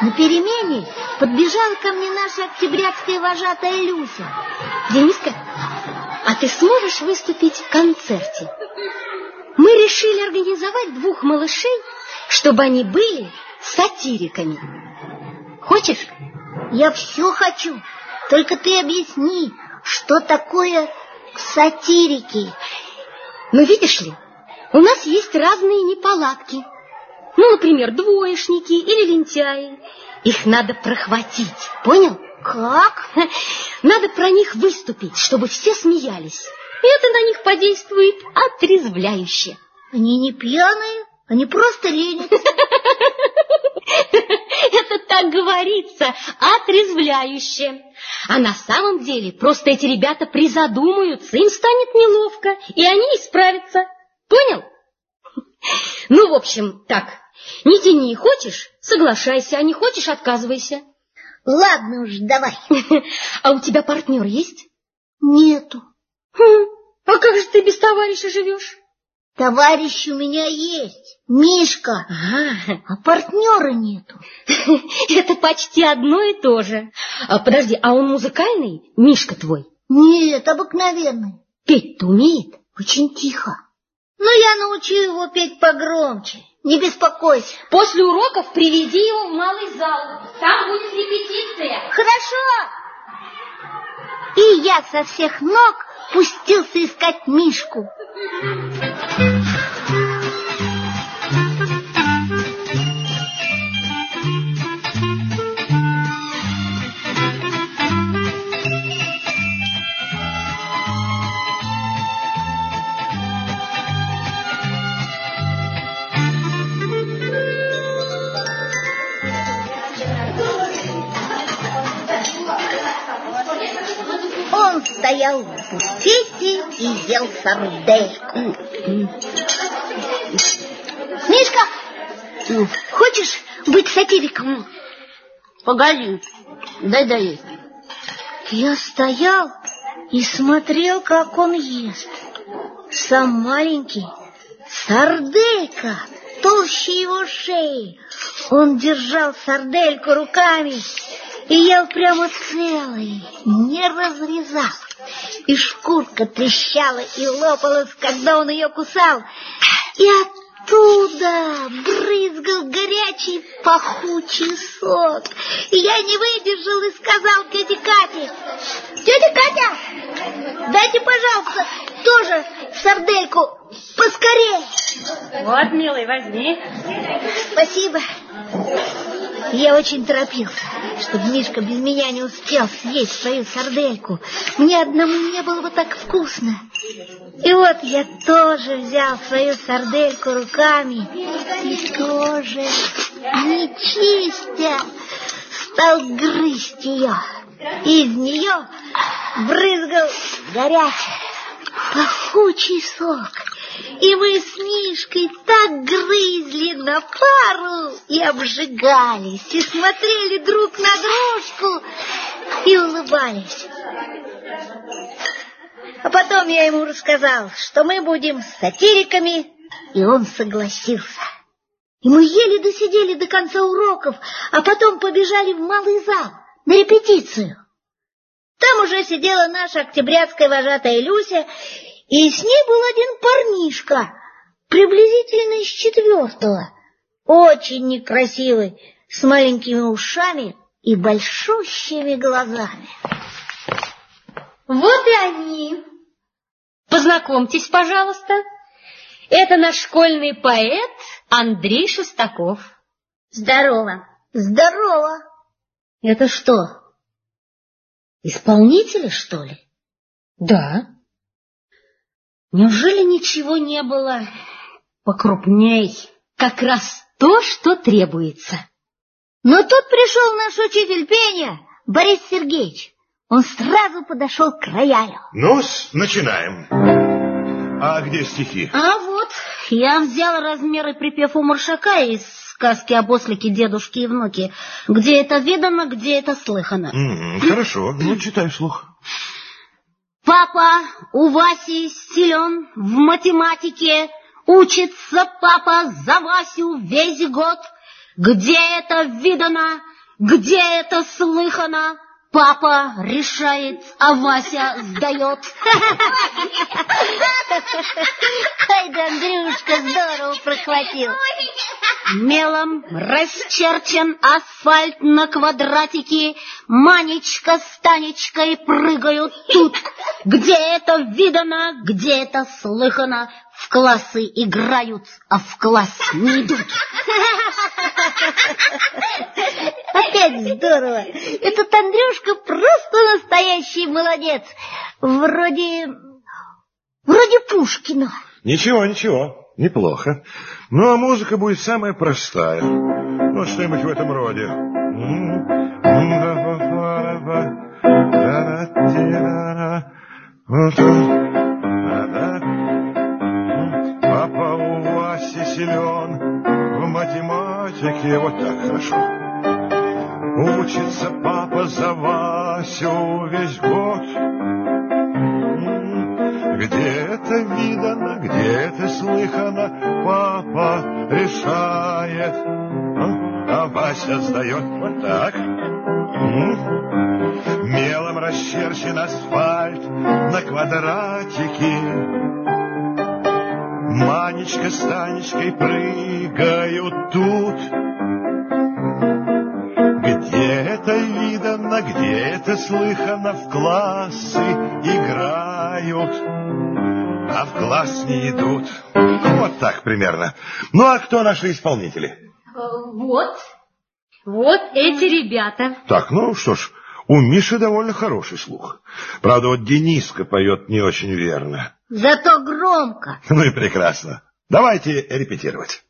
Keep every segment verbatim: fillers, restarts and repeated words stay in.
На перемене подбежала ко мне наша октябрятская вожатая Люся. Дениска, а ты сможешь выступить в концерте? Мы решили организовать двух малышей, чтобы они были сатириками. Хочешь? Я все хочу. Только ты объясни, что такое сатирики. Ну, видишь ли, у нас есть разные неполадки. Ну, например, двоечники или лентяи. Их надо прохватить, понял? Как? Надо про них выступить, чтобы все смеялись. И это на них подействует отрезвляюще. Они не пьяные, они просто ленятся. Это так говорится, отрезвляюще. А на самом деле просто эти ребята призадумаются, им станет неловко, и они исправятся. Понял? Ну, в общем, так, не тяни, хочешь, соглашайся, а не хочешь, отказывайся. Ладно уж, давай. А у тебя партнер есть? Нету. Хм, а как же ты без товарища живешь? Товарищ у меня есть, Мишка, а, а партнера нету. Это почти одно и то же. А, подожди, а он музыкальный, Мишка твой? Нет, обыкновенный. Петь-то умеет? Очень тихо. Но я научу его петь погромче. Не беспокойся. После уроков приведи его в малый зал. Там будет репетиция. Хорошо. И я со всех ног пустился искать Мишку. Он стоял в буфете и ел сардельку. Мишка, хочешь быть сатириком? Погоди, дай доесть. Я стоял и смотрел, как он ест. Сам маленький, сарделька толще его шеи. Он держал сардельку руками и ел прямо целый, не разрезал. И шкурка трещала и лопалась, когда он ее кусал. И оттуда брызгал горячий пахучий сок. И я не выдержал и сказал тете Кате: тетя Катя, дайте, пожалуйста, тоже сардельку поскорее. Вот, милый, возьми. Спасибо. Я очень торопился, чтобы Мишка без меня не успел съесть свою сардельку. Мне одному не было бы так вкусно. И вот я тоже взял свою сардельку руками и тоже, не чистя, стал грызть ее. Из нее брызгал горячий, пахучий сок. И мы с Мишкой так грызли на пару и обжигались, и смотрели друг на дружку и улыбались. А потом я ему рассказал, что мы будем сатириками, и он согласился. И мы еле досидели до конца уроков, а потом побежали в малый зал на репетицию. Там уже сидела наша октябрятская вожатая Люся, и с ней был один парнишка, приблизительно из четвертого, очень некрасивый, с маленькими ушами и большущими глазами. Вот и они. Познакомьтесь, пожалуйста. Это наш школьный поэт Андрей Шестаков. Здорово. Здорово. Это что, исполнители, что ли? Да. Неужели ничего не было покрупней? Как раз то, что требуется. Но тут пришел наш учитель пения, Борис Сергеевич. Он сразу подошел к роялю. Ну-с, начинаем. А где стихи? А вот, я взял размер и припев у Маршака из сказки об ослике, дедушке и внуке. Где это видано, где это слыхано. Mm-hmm, хорошо, ну читай вслух. Папа у Васи силен в математике, учится папа за Васю весь год. Где это видано, Где это слыхано? Папа решает, а Вася сдает. Ай да Андрюшка здорово прохватил. Мелом расчерчен асфальт на квадратике. Манечка с Танечкой прыгают тут. Где это видано, где это слыхано? В классы играют, а в класс не идут. Опять здорово. Этот Андрюшка просто настоящий молодец. Вроде... вроде Пушкина. Ничего, ничего, неплохо. Ну, а музыка будет самая простая. Вот что-нибудь в этом роде. Папа у Васи силен в математике. Вот так хорошо. Учится папа за Васю весь год. Где это видано, где это слыхано, папа решает, а Вася сдает. Вот так. Мелом расчерчен асфальт на квадратике. Манечка с Танечкой прыгают тут. Где это видано, где это слыхано, в классы играют, а в класс не идут. Вот так примерно. Ну, а кто наши исполнители? Вот, вот эти ребята. Так, ну что ж, у Миши довольно хороший слух. Правда, вот Дениска поет не очень верно. Зато громко. Ну и прекрасно. Давайте репетировать.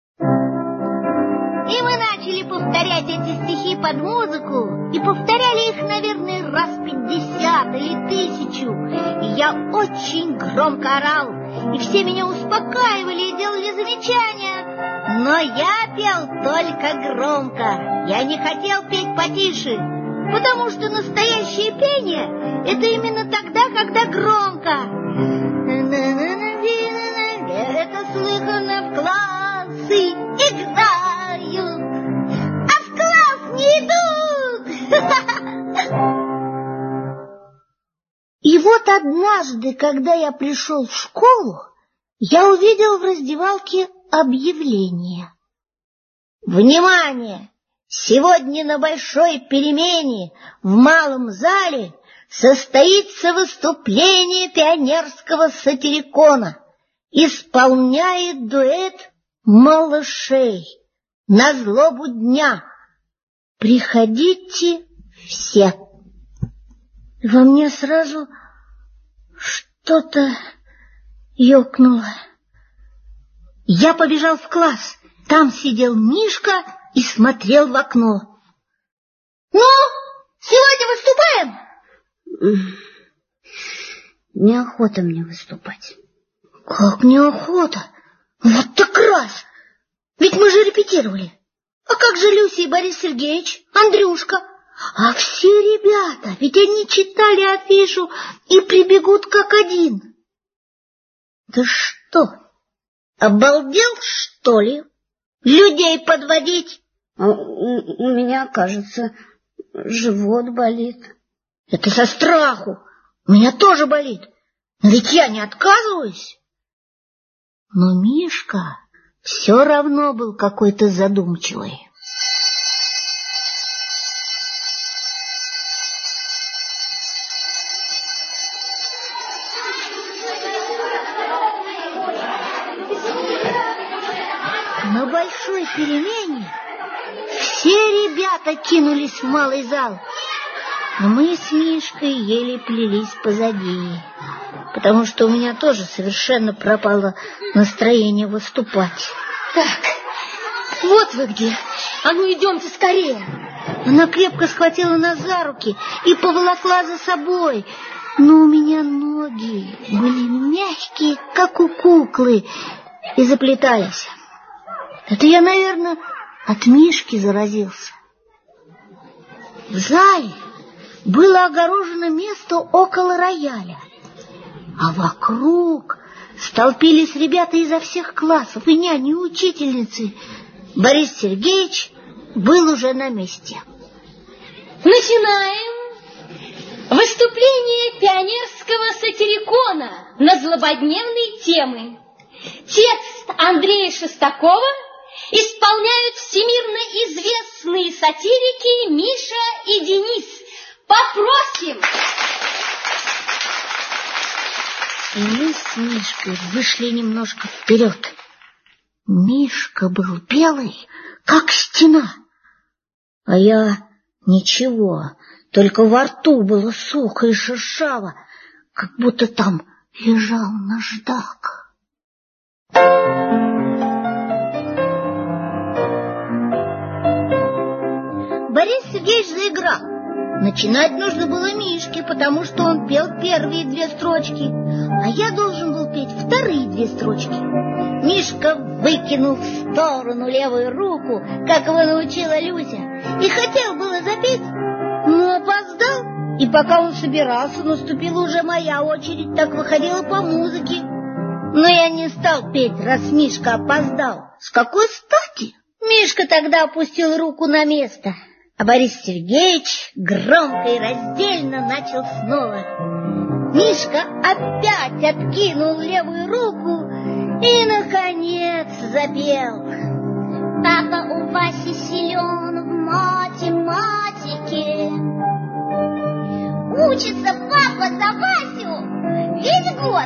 И мы начали повторять эти стихи под музыку, и повторяли их, наверное, раз пятьдесят или тысячу. И я очень громко орал, и все меня успокаивали и делали замечания. Но я пел только громко. Я не хотел петь потише, потому что настоящее пение — это именно тогда, когда громко. Это слыхано в классы играют, а в класс не идут. И вот однажды, когда я пришел в школу, я увидел в раздевалке объявление. Внимание! Сегодня на большой перемене в малом зале состоится выступление пионерского сатирикона. Исполняет дуэт малышей на злобу дня. Приходите все. Во мне сразу что-то ёкнуло. Я побежал в класс. Там сидел Мишка и смотрел в окно. Ну, сегодня выступаем? Неохота мне выступать. Как неохота? Вот так раз! Ведь мы же репетировали. А как же Люся и Борис Сергеевич, Андрюшка? А все ребята, ведь они читали афишу и прибегут как один. Да что, обалдел, что ли? Людей подводить? У, у, у меня, кажется, живот болит. Это со страху. У меня тоже болит. Но ведь я не отказываюсь. Но Мишка все равно был какой-то задумчивый. На большой перемене все ребята кинулись в малый зал, а мы с Мишкой еле плелись позади, потому что у меня тоже совершенно пропало настроение выступать. Так, вот вы где. А ну идемте скорее. Она крепко схватила нас за руки и поволокла за собой. Но у меня ноги были мягкие, как у куклы, и заплетались. Это я, наверное, от Мишки заразился. В зале было огорожено место около рояля, а вокруг столпились ребята изо всех классов, и няни, и учительницы. Борис Сергеевич был уже на месте. Начинаем выступление пионерского сатирикона на злободневные темы. Текст Андрея Шестакова исполняют всемирно известные сатирики Миша и Денис. Попросим! И мы с Мишкой вышли немножко вперед. Мишка был белый, как стена, а я ничего, только во рту было сухо и шершаво, как будто там лежал наждак. Борис Сергеевич заиграл. Начинать нужно было Мишке, потому что он пел первые две строчки, а я должен был петь вторые две строчки. Мишка выкинул в сторону левую руку, как его научила Люся, и хотел было запеть, но опоздал. И пока он собирался, наступила уже моя очередь, так выходила по музыке. Но я не стал петь, раз Мишка опоздал. С какой стати? Мишка тогда опустил руку на место, а Борис Сергеевич громко и раздельно начал снова. Мишка опять откинул левую руку и, наконец, запел. Папа у Васи силен в математике. Учится папа за Васю весь год.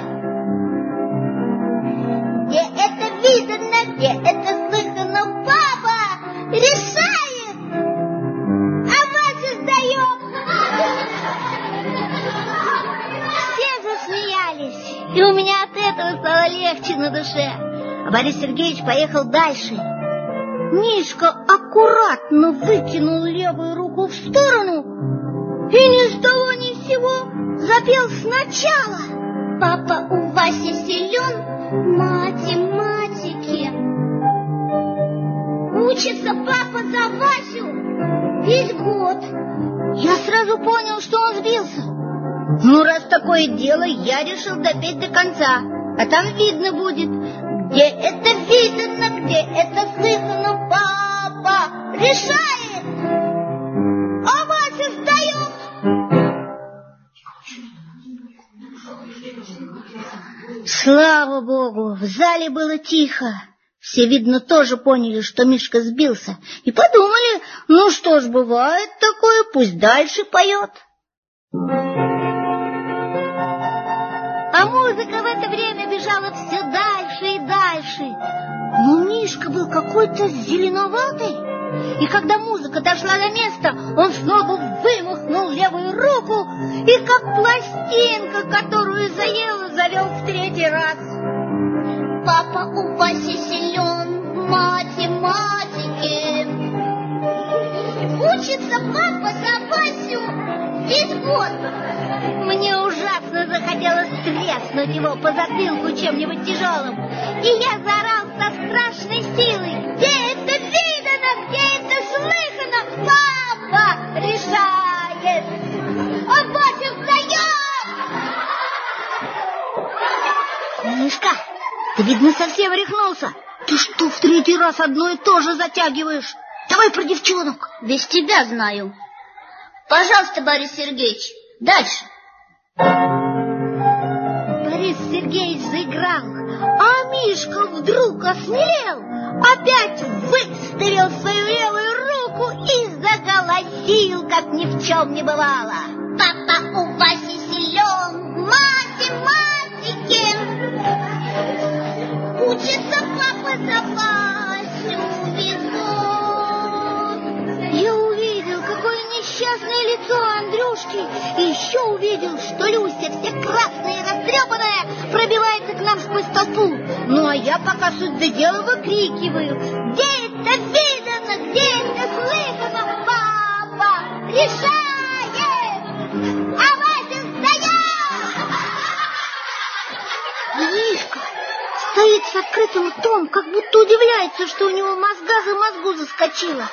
Где это видано, где это слыхано, папа решает, а Вася сдает. Все засмеялись, и у меня от этого стало легче на душе. А Борис Сергеевич поехал дальше. Мишка аккуратно выкинул левую руку в сторону и ни с того ни с сего запел сначала. Папа у Васи силен в математике. Учится папа за Васю весь год. Я сразу понял, что он сбился. Ну, раз такое дело, я решил допеть до конца. А там видно будет, где это видно, где это слыхано, папа решает, а Вася сдает. Слава Богу, в зале было тихо. Все, видно, тоже поняли, что Мишка сбился, и подумали, ну что ж, бывает такое, пусть дальше поет. А музыка в это время бежала все дальше и дальше. Но Мишка был какой-то зеленоватый, и когда музыка дошла до места, он снова вымахнул левую руку и, как пластинка, которую заело, завел в третий раз. Папа у Васи силен в математике. Учится папа за Васю весь год. Мне ужасно захотелось треснуть его по затылку чем-нибудь тяжелым, и я заорал со страшной силой: где это видано, где это слыхано, папа решает, а Вася сдает. Мишка, ты, видно, совсем рехнулся. Ты что, в третий раз одно и то же затягиваешь? Давай про девчонок. Без тебя знаю. Пожалуйста, Борис Сергеевич, дальше. Борис Сергеевич заиграл, а Мишка вдруг осмелел, опять выставил свою левую руку и заголосил, как ни в чем не бывало. Папа у Васи силен в математике. Учится папа за Васю весь год. Я увидел, какое несчастное лицо Андрюшки, и еще увидел, что Люся, вся красная и растрепанная, пробивается к нам сквозь толпу. Ну, а я пока суть до дела выкрикиваю: где это видано, где это слыхано, папа решает, а Вася сдает. Мишка стоит с открытым ртом, как будто удивляется, что у него мозга за мозгу заскочила.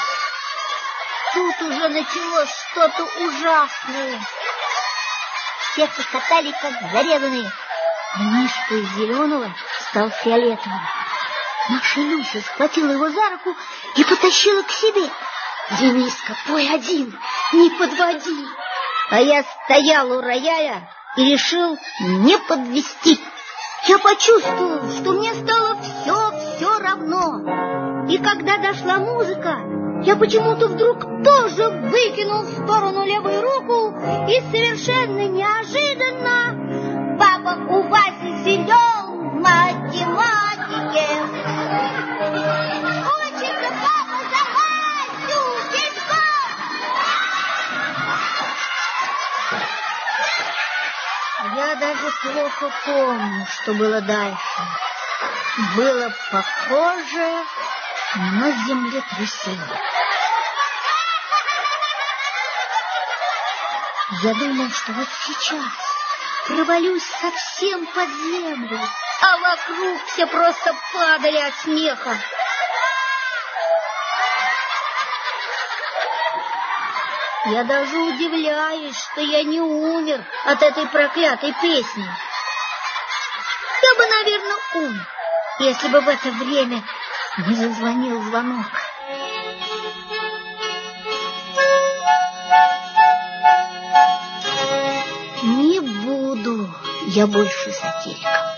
Тут уже началось что-то ужасное. Все хохотали, как зарезанные, а Мишка из зеленого стал фиолетовым. Наша Люся схватила его за руку и потащила к себе. Дениска, пой один, не подводи. А я стоял у рояля и решил не подвести. Я почувствовал, что мне стало все-все равно. И когда дошла музыка, я почему-то вдруг тоже выкинул в сторону левую руку, и совершенно неожиданно папа у Васи силен в математике. Учится папа за Васю пешком. Я даже плохо помню, что было дальше. Было похоже на землетрясение. Я думал, что вот сейчас провалюсь совсем под землю, а вокруг все просто падали от смеха. Я даже удивляюсь, что я не умер от этой проклятой песни. Я бы, наверное, умер, если бы в это время не зазвонил звонок. Не буду я больше сатириком.